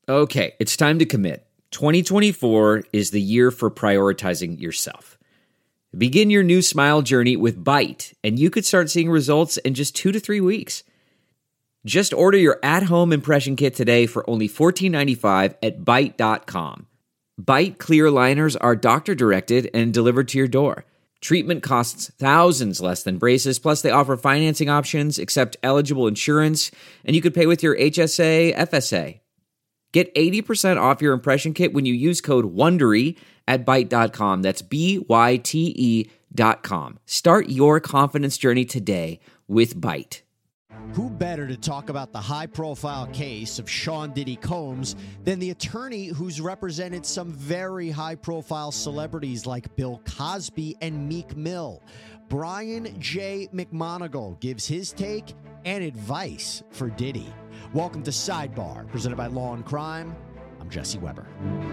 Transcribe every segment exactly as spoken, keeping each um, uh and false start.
Okay, it's time to commit. twenty twenty-four is the year for prioritizing yourself. Begin your new smile journey with Byte, and you could start seeing results in just two to three weeks. Just order your at-home impression kit today for only fourteen ninety-five at byte dot com. Byte clear aligners are doctor-directed and delivered to your door. Treatment costs thousands less than braces, plus they offer financing options, accept eligible insurance, and you could pay with your H S A, F S A. Get eighty percent off your impression kit when you use code WONDERY at byte dot com. That's B Y T E dot com. Start your confidence journey today with Byte. Who better to talk about the high-profile case of Sean Diddy Combs than the attorney who's represented some very high-profile celebrities like Bill Cosby and Meek Mill? Brian J. McMonagle gives his take and advice for Diddy. Welcome to Sidebar, presented by Law and Crime. I'm Jesse Weber.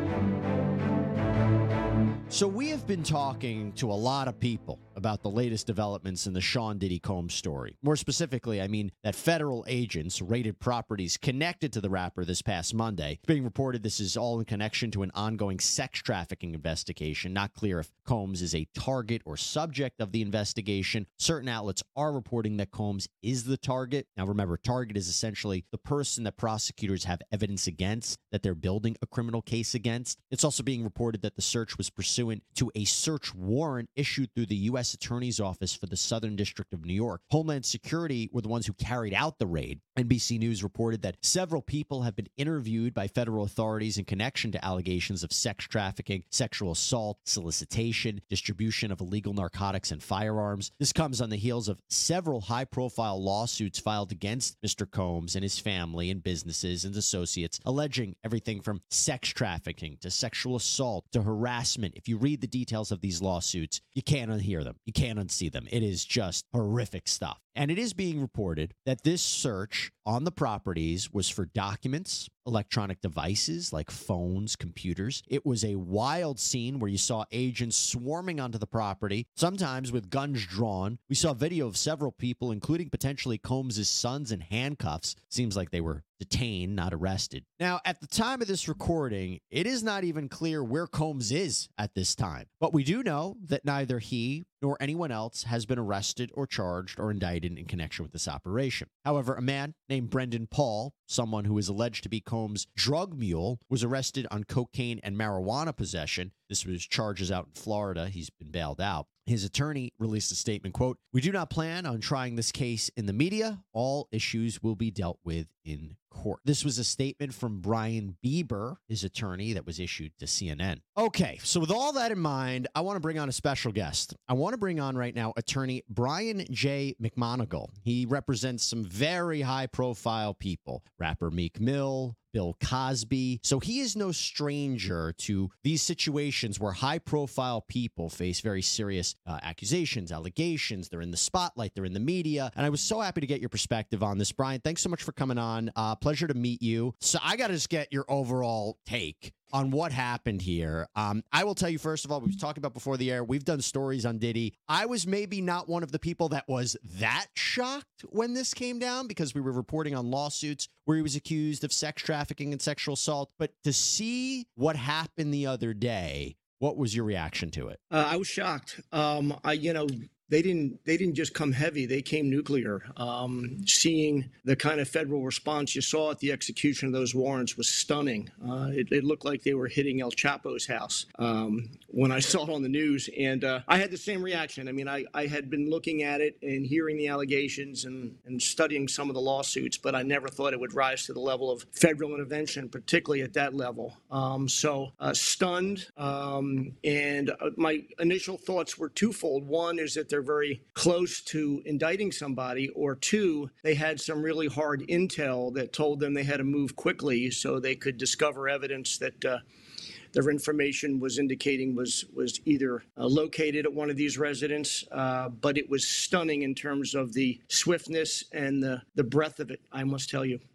So we have been talking to a lot of people about the latest developments in the Sean Diddy Combs story. More specifically, I mean that federal agents raided properties connected to the rapper this past Monday. It's being reported this is all in connection to an ongoing sex trafficking investigation. Not clear if Combs is a target or subject of the investigation. Certain outlets are reporting that Combs is the target. Now remember, target is essentially the person that prosecutors have evidence against, that they're building a criminal case against. It's also being reported that the search was pursued to a search warrant issued through the U S Attorney's Office for the Southern District of New York. Homeland Security were the ones who carried out the raid. N B C News reported that several people have been interviewed by federal authorities in connection to allegations of sex trafficking, sexual assault, solicitation, distribution of illegal narcotics and firearms. This comes on the heels of several high-profile lawsuits filed against Mister Combs and his family and businesses and associates, alleging everything from sex trafficking to sexual assault to harassment. If you read the details of these lawsuits, you can't unhear them. You can't unsee them. It is just horrific stuff. And it is being reported that this search on the properties was for documents, electronic devices like phones, computers. It was a wild scene where you saw agents swarming onto the property, sometimes with guns drawn. We saw video of several people, including potentially Combs' sons, in handcuffs. Seems like they were detained, not arrested. Now, at the time of this recording, it is not even clear where Combs is at this time. But we do know that neither he nor anyone else has been arrested or charged or indicted in connection with this operation. However, a man named Brendan Paul, someone who is alleged to be Combs' drug mule, was arrested on cocaine and marijuana possession. This was charges out in Florida. He's been bailed out. His attorney released a statement, quote, "We do not plan on trying this case in the media. All issues will be dealt with in court." This was a statement from Brian Bieber, his attorney, that was issued to C N N. Okay, so with all that in mind, I want to bring on a special guest. I want to bring on right now attorney Brian J. McMonagle. He represents some very high-profile people. Rapper Meek Mill, Bill Cosby. So he is no stranger to these situations where high-profile people face very serious uh, accusations, allegations. They're in the spotlight. They're in the media. And I was so happy to get your perspective on this. Brian, thanks so much for coming on. Uh, pleasure to meet you. So I got to just get your overall take on what happened here. Um, I will tell you, first of all, we were talking about before the air, we've done stories on Diddy. I was maybe not one of the people that was that shocked when this came down because we were reporting on lawsuits where he was accused of sex trafficking and sexual assault. But to see what happened the other day, what was your reaction to it? Uh, I was shocked. Um, I, you know, They didn't. They didn't just come heavy. They came nuclear. Um, seeing the kind of federal response you saw at the execution of those warrants was stunning. Uh, it, it looked like they were hitting El Chapo's house um, when I saw it on the news, and uh, I had the same reaction. I mean, I, I had been looking at it and hearing the allegations and, and studying some of the lawsuits, but I never thought it would rise to the level of federal intervention, particularly at that level. Um, so uh, stunned, um, and uh, my initial thoughts were twofold. One is that they're very close to indicting somebody, or two, they had some really hard intel that told them they had to move quickly so they could discover evidence that uh, their information was indicating was was either uh, located at one of these residents, uh, but it was stunning in terms of the swiftness and the, the breadth of it, I must tell you.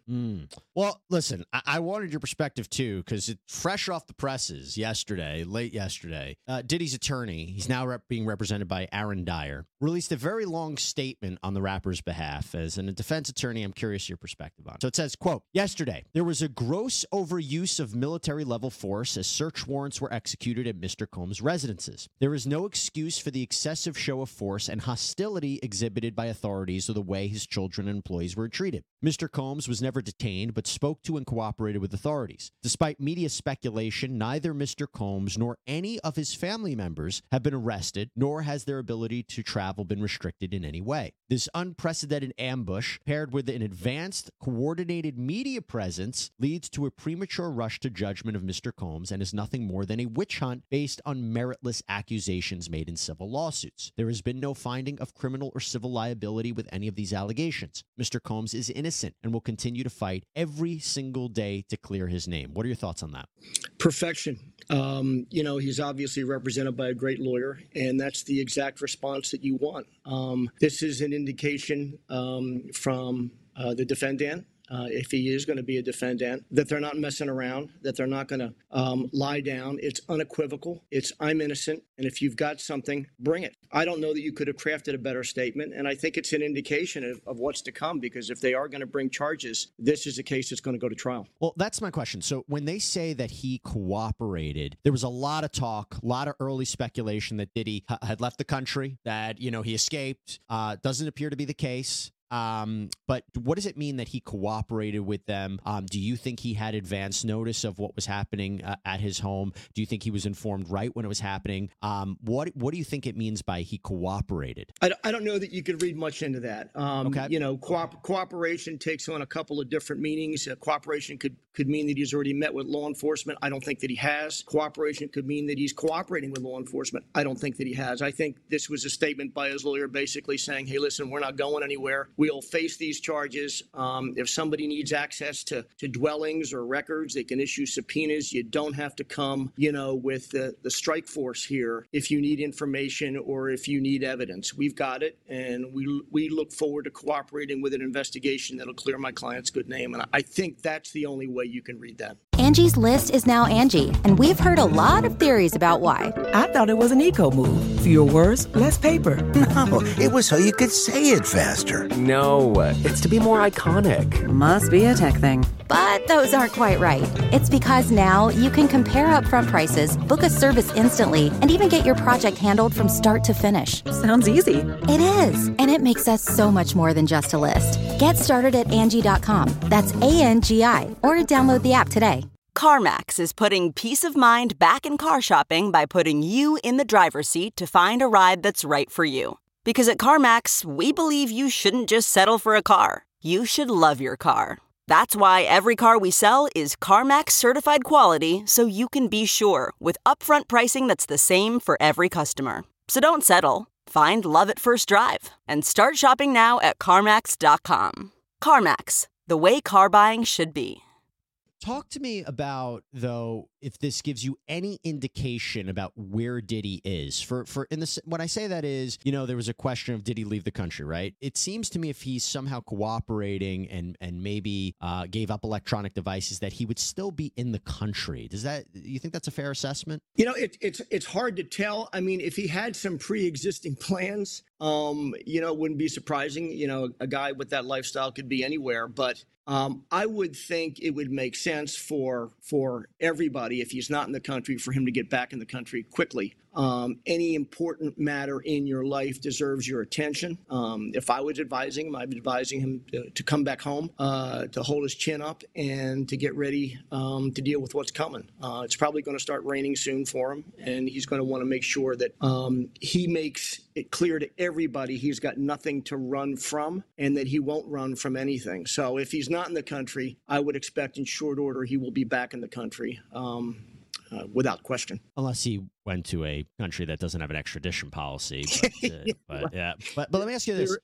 Mm. Well, listen, I-, I wanted your perspective too, because it's fresh off the presses yesterday, late yesterday. Uh, Diddy's attorney, he's now rep- being represented by Aaron Dyer, released a very long statement on the rapper's behalf. As an, a defense attorney, I'm curious your perspective on it. So it says, quote, yesterday, there was a gross overuse of military level force as search warrants were executed at Mister Combs' residences. There is no excuse for the excessive show of force and hostility exhibited by authorities or the way his children and employees were treated. Mister Combs was never detained, but spoke to and cooperated with authorities. Despite media speculation, neither Mister Combs nor any of his family members have been arrested, nor has their ability to travel been restricted in any way. This unprecedented ambush, paired with an advanced, coordinated media presence, leads to a premature rush to judgment of Mister Combs and is nothing more than a witch hunt based on meritless accusations made in civil lawsuits. There has been no finding of criminal or civil liability with any of these allegations. Mister Combs is innocent and will continue to fight every single day to clear his name. What are your thoughts on that? Perfection. Um, you know, he's obviously represented by a great lawyer, and that's the exact response that you want. Um, this is an indication um, from uh, the defendant, uh, if he is going to be a defendant, that they're not messing around, that they're not going to um, lie down. It's unequivocal. It's I'm innocent, and if you've got something, bring it. I don't know that you could have crafted a better statement, and I think it's an indication of, of what's to come, because if they are going to bring charges, this is a case that's going to go to trial. Well, that's my question. So when they say that he cooperated, there was a lot of talk, a lot of early speculation that Diddy ha- had left the country, that, you know, he escaped. Uh, doesn't appear to be the case. Um, but what does it mean that he cooperated with them? Um, do you think he had advance notice of what was happening uh, at his home? Do you think he was informed right when it was happening? Um, what What do you think it means by he cooperated? I, I don't know that you could read much into that. Um, okay. You know, co- cooperation takes on a couple of different meanings. Uh, cooperation could, could mean that he's already met with law enforcement. I don't think that he has. Cooperation could mean that he's cooperating with law enforcement. I don't think that he has. I think this was a statement by his lawyer basically saying, hey, listen, we're not going anywhere. We'll face these charges. Um, if somebody needs access to, to dwellings or records, they can issue subpoenas. You don't have to come, you know, with the, the strike force here if you need information or if you need evidence. We've got it, and we we look forward to cooperating with an investigation that'll clear my client's good name. And I think that's the only way you can read that. Angie's List is now Angie, and we've heard a lot of theories about why. I thought it was an eco move. Fewer words, less paper. No, it was so you could say it faster. No, it's to be more iconic. Must be a tech thing. But those aren't quite right. It's because now you can compare upfront prices, book a service instantly, and even get your project handled from start to finish. Sounds easy. It is, and it makes us so much more than just a list. Get started at Angie dot com. That's A N G I, or download the app today. CarMax is putting peace of mind back in car shopping by putting you in the driver's seat to find a ride that's right for you. Because at CarMax, we believe you shouldn't just settle for a car. You should love your car. That's why every car we sell is CarMax certified quality, so you can be sure with upfront pricing that's the same for every customer. So don't settle. Find love at first drive and start shopping now at CarMax dot com. CarMax, the way car buying should be. Talk to me about, though, if this gives you any indication about where Diddy is. For for in this, when I say that is, you know, there was a question of did he leave the country, right? It seems to me if he's somehow cooperating and and maybe uh, gave up electronic devices, that he would still be in the country. Does that, you think that's a fair assessment? You know, it, it's it's hard to tell. I mean, if he had some pre-existing plans, um, you know, it wouldn't be surprising. You know, a guy with that lifestyle could be anywhere, but um, I would think it would make sense for for everybody, if he's not in the country, for him to get back in the country quickly. Um, any important matter in your life deserves your attention. Um, if I was advising him, I'd be advising him to, to come back home, uh, to hold his chin up, and to get ready um, to deal with what's coming. Uh, it's probably going to start raining soon for him, and he's going to want to make sure that um, he makes it clear to everybody he's got nothing to run from and that he won't run from anything. So if he's not in the country, I would expect in short order he will be back in the country. Um, Uh, without question. Unless he went to a country that doesn't have an extradition policy. But, uh, but yeah. But, but let me ask you this. There, there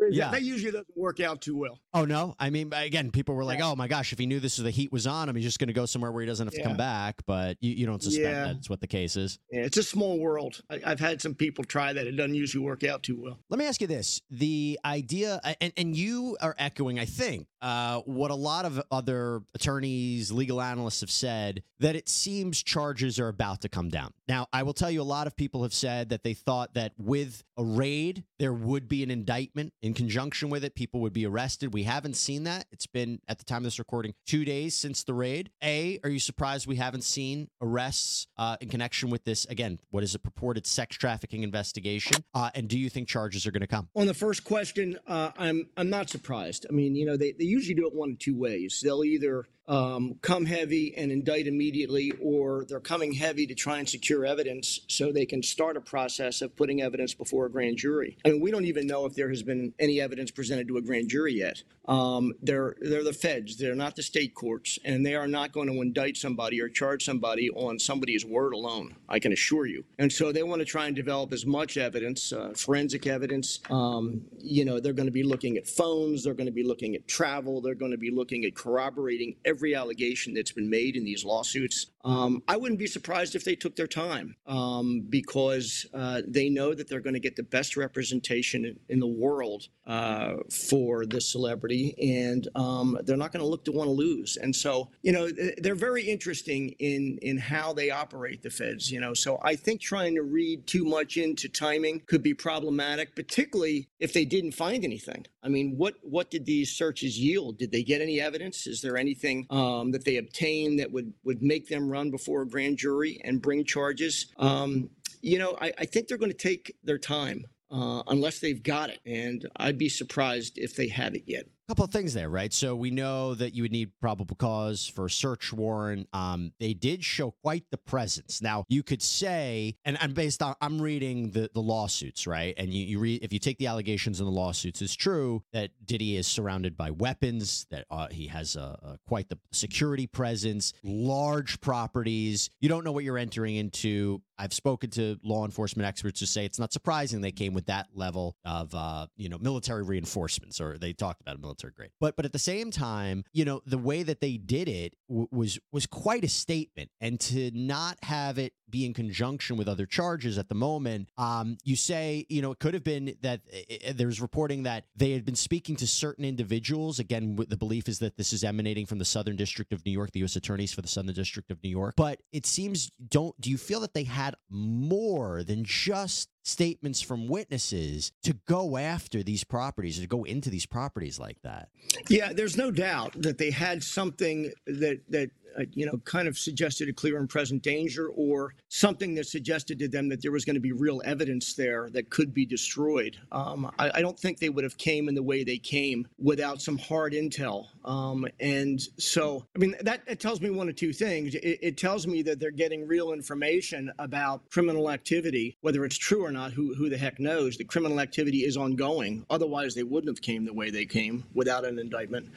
Yeah. That usually doesn't work out too well. Oh, no? I mean, again, people were like, Yeah. oh, my gosh, if he knew this was the heat was on him, he's just going to go somewhere where he doesn't have to Yeah. come back. But you, you don't suspect Yeah. that's what the case is. Yeah, it's a small world. I, I've had some people try that. It doesn't usually work out too well. Let me ask you this. The idea, and, and you are echoing, I think, uh, what a lot of other attorneys, legal analysts have said, that it seems charges are about to come down. Now, I will tell you, a lot of people have said that they thought that with a raid, there would be an indictment in conjunction with it. People would be arrested. We haven't seen that. It's been, at the time of this recording, two days since the raid. A, are you surprised we haven't seen arrests uh, in connection with this, again, what is a purported sex trafficking investigation? Uh, and do you think charges are going to come? On the first question, uh, I'm I'm not surprised. I mean, you know, they, they usually do it one of two ways. They'll either um, come heavy and indict immediately, or they're coming heavy to try and secure evidence so they can start a process of putting evidence before a grand jury. I mean, we don't even know if there has been any evidence presented to a grand jury yet. Um, they're they're the feds. They're not the state courts, and they are not going to indict somebody or charge somebody on somebody's word alone, I can assure you. And so they want to try and develop as much evidence, uh, forensic evidence. Um, you know, they're going to be looking at phones. They're going to be looking at travel. They're going to be looking at corroborating every allegation that's been made in these lawsuits. Um, I wouldn't be surprised if they took their time um, because uh, they know that they're going to get the best representation in, in the world uh, for this celebrity, and um, they're not going to look to want to lose. And so, you know, they're very interesting in in how they operate, the feds. You know, so I think trying to read too much into timing could be problematic, particularly if they didn't find anything. I mean, what what did these searches yield? Did they get any evidence? Is there anything um, that they obtained that would would make them run before a grand jury and bring charges? Um, you know, I, I think they're going to take their time uh, unless they've got it. And I'd be surprised if they have it yet. Couple of things there, right? So we know that you would need probable cause for a search warrant. Um, they did show quite the presence. Now, you could say, and I'm based on, I'm reading the, the lawsuits, right? And you, you read, if you take the allegations in the lawsuits, it's true that Diddy is surrounded by weapons, that uh, he has a, a quite the security presence, large properties. You don't know what you're entering into. I've spoken to law enforcement experts who say it's not surprising they came with that level of, uh, you know, military reinforcements, or they talked about military grade. But but at the same time, you know, the way that they did it w- was was quite a statement. And to not have it be in conjunction with other charges at the moment, um, you say, you know, it could have been that uh, there's reporting that they had been speaking to certain individuals. Again, the belief is that this is emanating from the Southern District of New York, the U S attorneys for the Southern District of New York. But it seems, don't do you feel that they had more than just statements from witnesses to go after these properties, or to go into these properties like that? Yeah, there's no doubt that they had something that that uh, you know kind of suggested a clear and present danger, or something that suggested to them that there was going to be real evidence there that could be destroyed. Um, I, I don't think they would have came in the way they came without some hard intel. Um, and so, I mean, that it tells me one of two things. It, it tells me that they're getting real information about criminal activity, whether it's true or not. Who who the heck knows? The criminal activity is ongoing. Otherwise, they wouldn't have came the way they came without an indictment.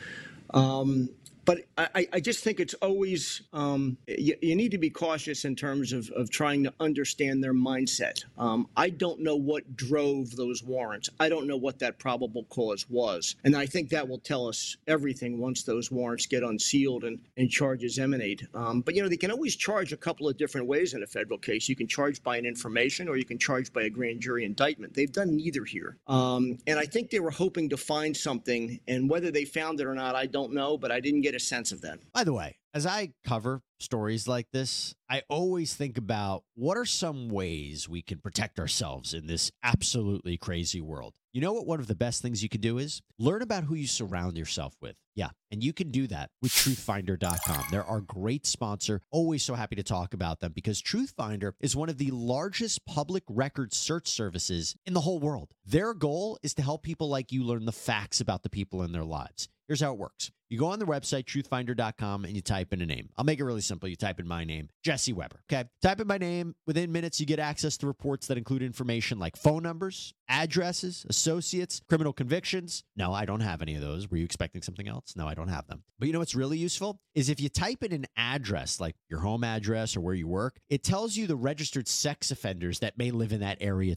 Um, But I, I just think it's always, um, you, you need to be cautious in terms of, of trying to understand their mindset. Um, I don't know what drove those warrants. I don't know what that probable cause was. And I think that will tell us everything once those warrants get unsealed and, and charges emanate. Um, but, you know, they can always charge a couple of different ways in a federal case. You can charge by an information, or you can charge by a grand jury indictment. They've done neither here. Um, and I think they were hoping to find something. And whether they found it or not, I don't know. But I didn't get a sense of that. By the way, as I cover stories like this, I always think about what are some ways we can protect ourselves in this absolutely crazy world. You know what one of the best things you can do is? Learn about who you surround yourself with. Yeah, and you can do that with truth finder dot com. They're our great sponsor. Always so happy to talk about them because Truthfinder is one of the largest public record search services in the whole world. Their goal is to help people like you learn the facts about the people in their lives. Here's how it works. You go on the website, truth finder dot com, and you type in a name. I'll make it really simple. You type in my name, Jesse Weber. Okay. Type in my name. Within minutes, you get access to reports that include information like phone numbers, addresses, associates, criminal convictions. No, I don't have any of those. Were you expecting something else? No, I don't have them. But you know what's really useful is if you type in an address, like your home address or where you work, it tells you the registered sex offenders that may live in that area too.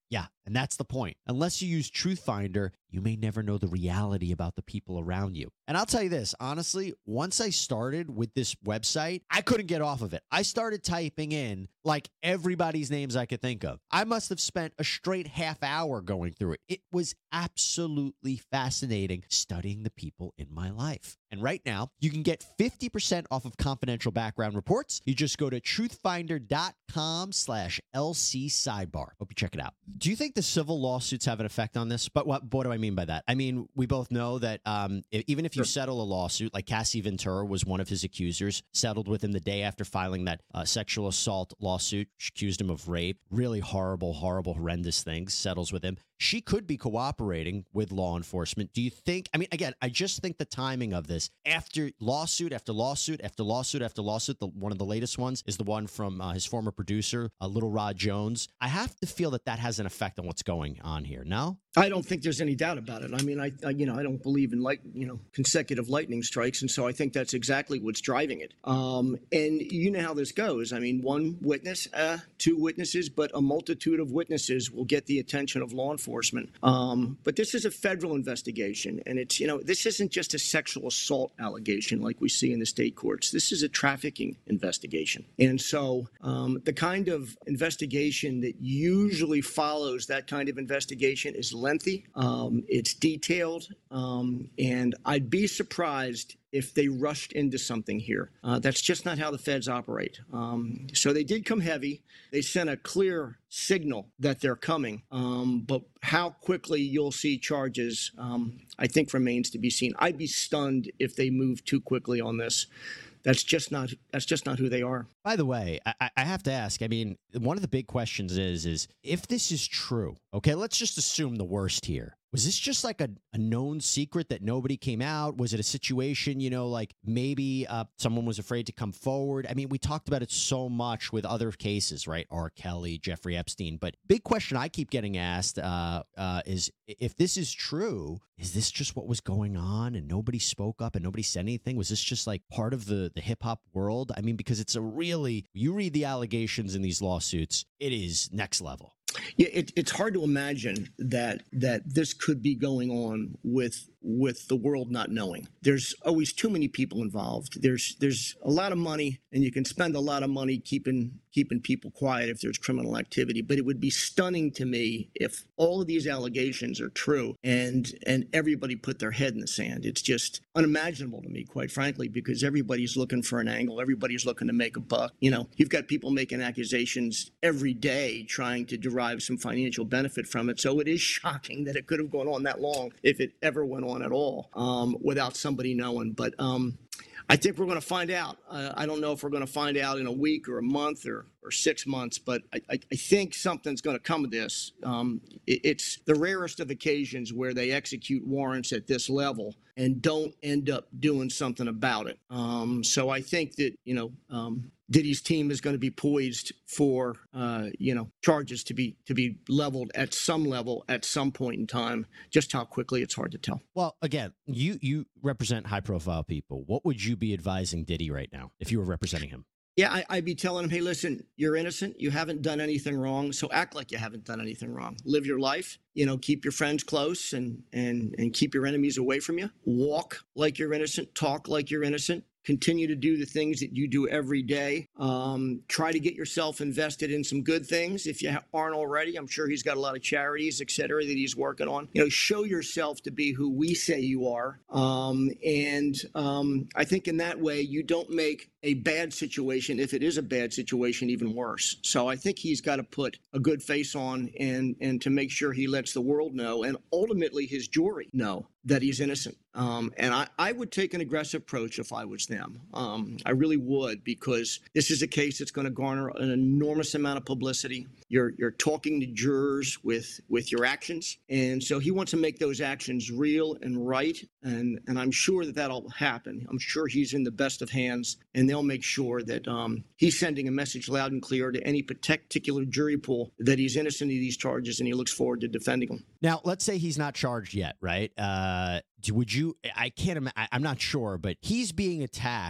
Yeah, and that's the point. Unless you use Truthfinder, you may never know the reality about the people around you. And I'll tell you this, honestly, once I started with this website, I couldn't get off of it. I started typing in like everybody's names I could think of. I must have spent a straight half hour going through it. It was absolutely fascinating studying the people in my life. And right now, you can get fifty percent off of confidential background reports. You just go to truthfinder.com slash LC sidebar. Hope you check it out. Do you think the civil lawsuits have an effect on this? But what, what do I mean by that? I mean, we both know that um, even if you settle a lawsuit, like Cassie Ventura was one of his accusers, settled with him the day after filing that uh, sexual assault lawsuit. She accused him of rape. Really horrible, horrible, horrendous things. Settles with him. She could be cooperating with law enforcement. Do you think, I mean, again, I just think the timing of this, after lawsuit after lawsuit after lawsuit after lawsuit, the, one of the latest ones is the one from uh, his former producer, uh, Little Rod Jones. I have to feel that that has an effect on what's going on here. No? I don't think there's any doubt about it. I mean, I, I you know, I don't believe in light, you know, consecutive lightning strikes. And so I think that's exactly what's driving it. Um, and you know how this goes. I mean, one witness, uh, two witnesses, but a multitude of witnesses will get the attention of law enforcement. Um, but this is a federal investigation. And it's, you know, this isn't just a sexual assault allegation like we see in the state courts. This is a trafficking investigation. And so um, the kind of investigation that usually follows that kind of investigation is lengthy, um, it's detailed, um, and I'd be surprised if they rushed into something here. Uh, that's just not how the feds operate. Um, so they did come heavy. They sent a clear signal that they're coming, um, but how quickly you'll see charges, um, I think remains to be seen. I'd be stunned if they move too quickly on this. That's just not that's just not who they are. By the way, I, I have to ask, I mean, one of the big questions is, is if this is true, okay, let's just assume the worst here. Was this just like a, a known secret that nobody came out? Was it a situation, you know, like maybe uh, someone was afraid to come forward? I mean, we talked about it so much with other cases, right? R. Kelly, Jeffrey Epstein. But big question I keep getting asked uh, uh, is if this is true, is this just what was going on and nobody spoke up and nobody said anything? Was this just like part of the, the hip hop world? I mean, because it's a really, you read the allegations in these lawsuits, it is next level. Yeah, it, it's hard to imagine that that this could be going on with with the world not knowing. There's always too many people involved. There's there's a lot of money, and you can spend a lot of money keeping keeping people quiet if there's criminal activity. But it would be stunning to me if all of these allegations are true and and everybody put their head in the sand. It's just unimaginable to me, quite frankly, because everybody's looking for an angle. Everybody's looking to make a buck. You know, you've got people making accusations every day trying to derive some financial benefit from it. So it is shocking that it could have gone on that long, if it ever went on at all, um, without somebody knowing. But um, I think we're going to find out. Uh, I don't know if we're going to find out in a week or a month or, or six months, but I, I, I think something's going to come of this. Um, it, it's the rarest of occasions where they execute warrants at this level and don't end up doing something about it. Um, so I think that, you know, um, Diddy's team is going to be poised for, uh, you know, charges to be to be leveled at some level at some point in time. Just how quickly, it's hard to tell. Well, again, you you represent high profile people. What would you be advising Diddy right now if you were representing him? Yeah, I, I'd be telling him, hey, listen, you're innocent. You haven't done anything wrong. So act like you haven't done anything wrong. Live your life. You know, keep your friends close and and and keep your enemies away from you. Walk like you're innocent. Talk like you're innocent. Continue to do the things that you do every day. Um, try to get yourself invested in some good things if you aren't already. I'm sure he's got a lot of charities, et cetera, that he's working on. You know, show yourself to be who we say you are. Um, and um, I think in that way, you don't make a bad situation, if it is a bad situation, even worse. So I think he's got to put a good face on and, and to make sure he lets the world know and ultimately his jury know that he's innocent. Um, and I, I would take an aggressive approach if I was them. Um, I really would, because this is a case that's going to garner an enormous amount of publicity. You're you're talking to jurors with with your actions. And so he wants to make those actions real and right. And, and I'm sure that that'll happen. I'm sure he's in the best of hands, and they'll make sure that um, he's sending a message loud and clear to any particular jury pool that he's innocent of these charges, and he looks forward to defending them. Now, let's say he's not charged yet, right? Uh, would you, I can't, I'm not sure, but he's being attacked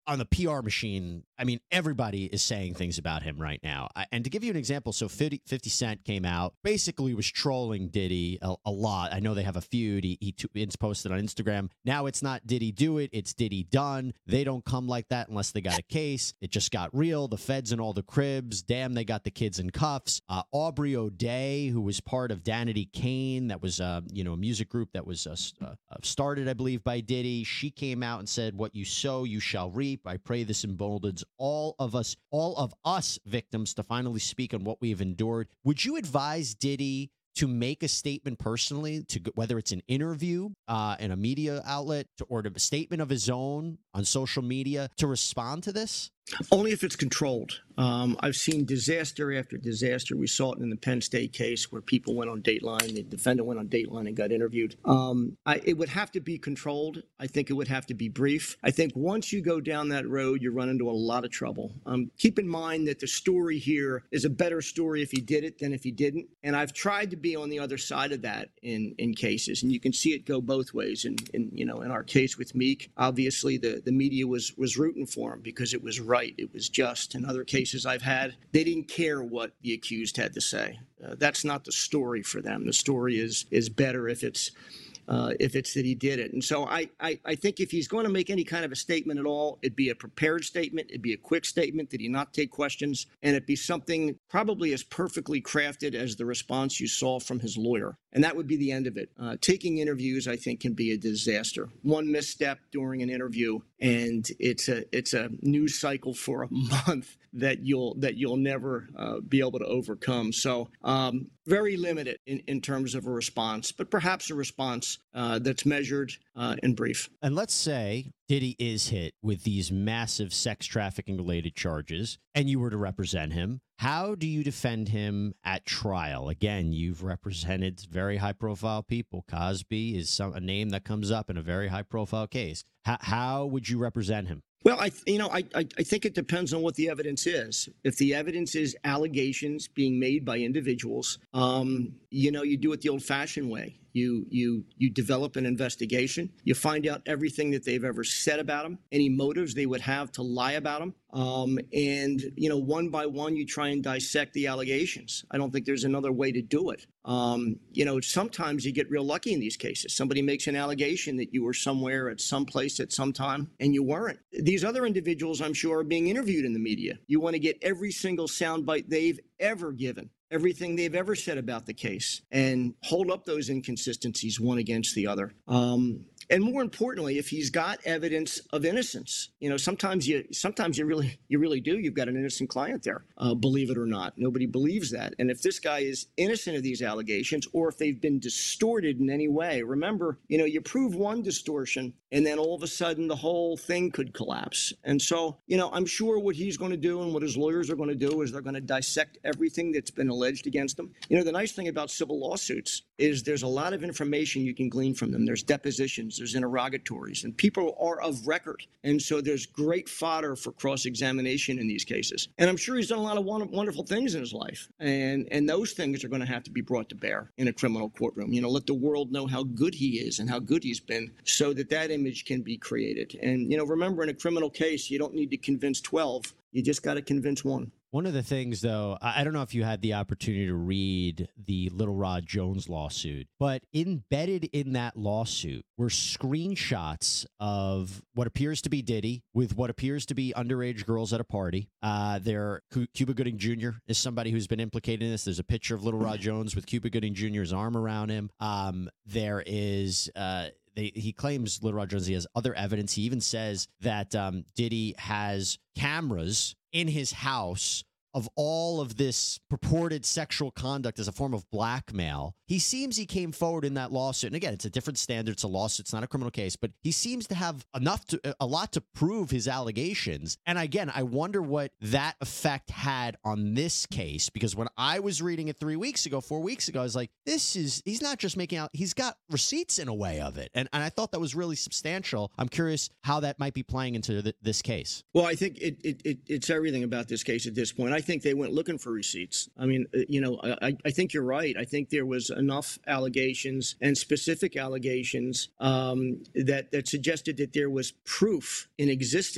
on the P R machine, I mean, everybody is saying things about him right now. I, and to give you an example, so fifty, fifty Cent came out, basically was trolling Diddy a, a lot. I know they have a feud. He, he t- it's posted on Instagram. Now it's not Diddy do it, it's Diddy done. They don't come like that unless they got a case. It just got real. The feds in all the cribs. Damn, they got the kids in cuffs. Uh, Aubrey O'Day, who was part of Danity Kane, that was uh, you know, a music group that was uh, uh, started, I believe, by Diddy. She came out and said, "What you sow, you shall reap. I pray this emboldens all of us, all of us victims to finally speak on what we have endured." Would you advise Diddy to make a statement personally, to whether it's an interview uh, in a media outlet, to, or a statement of his own on social media to respond to this? Only if it's controlled. Um, I've seen disaster after disaster. We saw it in the Penn State case where people went on Dateline. The defendant went on Dateline and got interviewed. Um, I, it would have to be controlled. I think it would have to be brief. I think once you go down that road, you run into a lot of trouble. Um, keep in mind that the story here is a better story if he did it than if he didn't. And I've tried to be on the other side of that in, in cases, and you can see it go both ways. In, in you know, in our case with Meek, obviously the, the media was was rooting for him because it was right. It was just. In other cases I've had, they didn't care what the accused had to say. Uh, that's not the story for them. The story is is better if it's uh, if it's that he did it. And so I, I, I think if he's going to make any kind of a statement at all, it'd be a prepared statement. It'd be a quick statement. Did he not take questions? And it'd be something probably as perfectly crafted as the response you saw from his lawyer. And that would be the end of it. Uh, taking interviews, I think, can be a disaster. One misstep during an interview, and it's a it's a news cycle for a month that you'll that you'll never uh, be able to overcome. So um, very limited in, in terms of a response, but perhaps a response uh, that's measured uh, and brief. And let's say Diddy is hit with these massive sex trafficking related charges, and you were to represent him. How do you defend him at trial? Again, you've represented very high profile people. Cosby is some, a name that comes up in a very high profile case. How, how would you represent him? Well, I, you know, I, I think it depends on what the evidence is. If the evidence is allegations being made by individuals, um, you know, you do it the old-fashioned way. You you you develop an investigation. You find out everything that they've ever said about him, any motives they would have to lie about him, um, and you know, one by one, you try and dissect the allegations. I don't think there's another way to do it. Um, you know, sometimes you get real lucky in these cases. Somebody makes an allegation that you were somewhere at some place at some time, and you weren't. These other individuals, I'm sure, are being interviewed in the media. You want to get every single soundbite they've ever given, everything they've ever said about the case, and hold up those inconsistencies one against the other. Um, and more importantly, if he's got evidence of innocence, you know, sometimes you sometimes you really you really do. You've got an innocent client there, uh, believe it or not. Nobody believes that. And if this guy is innocent of these allegations, or if they've been distorted in any way, remember, you know, you prove one distortion, and then all of a sudden the whole thing could collapse. And so, you know, I'm sure what he's going to do and what his lawyers are going to do is they're going to dissect everything that's been alleged against him. You know, the nice thing about civil lawsuits is there's a lot of information you can glean from them. There's depositions, there's interrogatories, and people are of record. And so there's great fodder for cross-examination in these cases. And I'm sure he's done a lot of wonderful things in his life. And, and those things are going to have to be brought to bear in a criminal courtroom. You know, let the world know how good he is and how good he's been so that that image can be created. And, you know, remember, in a criminal case, you don't need to convince twelve. You just got to convince one. One of the things, though, I don't know if you had the opportunity to read the Little Rod Jones lawsuit, but embedded in that lawsuit were screenshots of what appears to be Diddy with what appears to be underage girls at a party. Uh, there, Cuba Gooding Junior is somebody who's been implicated in this. There's a picture of Little Rod Jones with Cuba Gooding Junior's arm around him. Um, there is... Uh, They, he claims, Little Rod Jones, he has other evidence. He even says that um, Diddy has cameras in his house of all of this purported sexual conduct as a form of blackmail. He seems he came forward in that lawsuit. And again, it's a different standard. It's a lawsuit. It's not a criminal case. But he seems to have enough to a lot to prove his allegations. And again, I wonder what that effect had on this case, because when I was reading it three weeks ago, four weeks ago, I was like, this is he's not just making out. He's got receipts in a way of it. And, and I thought that was really substantial. I'm curious how that might be playing into th- this case. Well, I think it, it, it it's everything about this case at this point. I think they went looking for receipts. I mean, you know, I, I think you're right. I think there was enough allegations and specific allegations um, that that suggested that there was proof in existence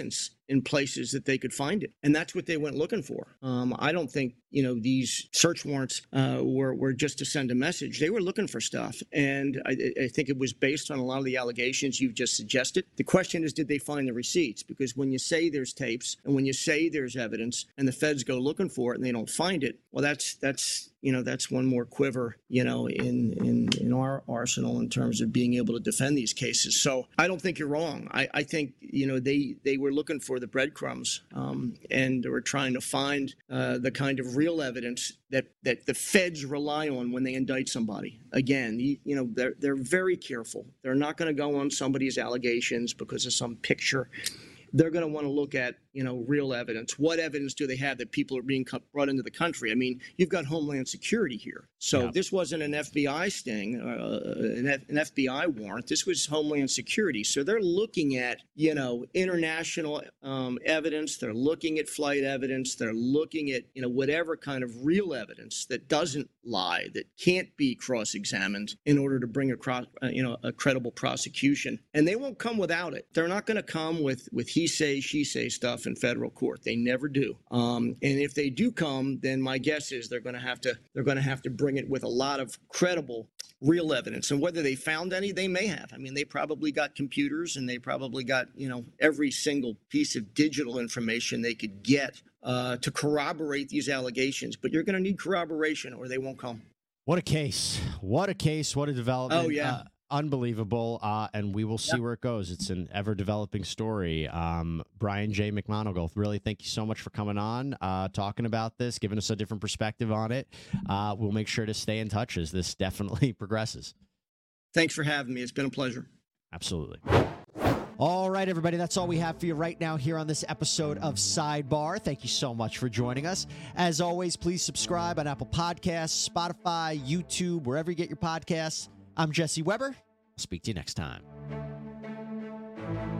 in places that they could find it. And that's what they went looking for. Um, I don't think, you know, these search warrants uh, were, were just to send a message. They were looking for stuff. And I, I think it was based on a lot of the allegations you've just suggested. The question is, did they find the receipts? Because when you say there's tapes and when you say there's evidence and the feds go looking for it and they don't find it, well, that's that's you know, that's one more quiver, you know, in, in, in our arsenal in terms of being able to defend these cases. So I don't think you're wrong. I, I think, you know, they, they were looking for the breadcrumbs um, and were trying to find uh, the kind of real evidence that, that the feds rely on when they indict somebody. Again, you, you know, they're, they're very careful. They're not going to go on somebody's allegations because of some picture. They're going to want to look at, you know, real evidence. What evidence do they have that people are being brought into the country? I mean, you've got Homeland Security here. So yeah. This wasn't an F B I sting, uh, an, F- an F B I warrant. This was Homeland Security. So they're looking at, you know, international um, evidence. They're looking at flight evidence. They're looking at, you know, whatever kind of real evidence that doesn't lie, that can't be cross-examined in order to bring across, uh, you know, a credible prosecution. And they won't come without it. They're not going to come with, with he say, she say stuff in federal court. They never do. Um, and if they do come, then my guess is they're going to have to they're going to have to bring it with a lot of credible, real evidence. And whether they found any, they may have. I mean, they probably got computers and they probably got, you know, every single piece of digital information they could get uh, to corroborate these allegations. But you're going to need corroboration or they won't come. What a case. What a case. What a development. Oh, yeah. Uh, Unbelievable, uh, and we will see yep. where it goes. It's an ever-developing story. Um, Brian J. McMonagle, really thank you so much for coming on, uh, talking about this, giving us a different perspective on it. Uh, we'll make sure to stay in touch as this definitely progresses. Thanks for having me. It's been a pleasure. Absolutely. All right, everybody, that's all we have for you right now here on this episode of Sidebar. Thank you so much for joining us. As always, please subscribe on Apple Podcasts, Spotify, YouTube, wherever you get your podcasts. I'm Jesse Weber. I'll speak to you next time.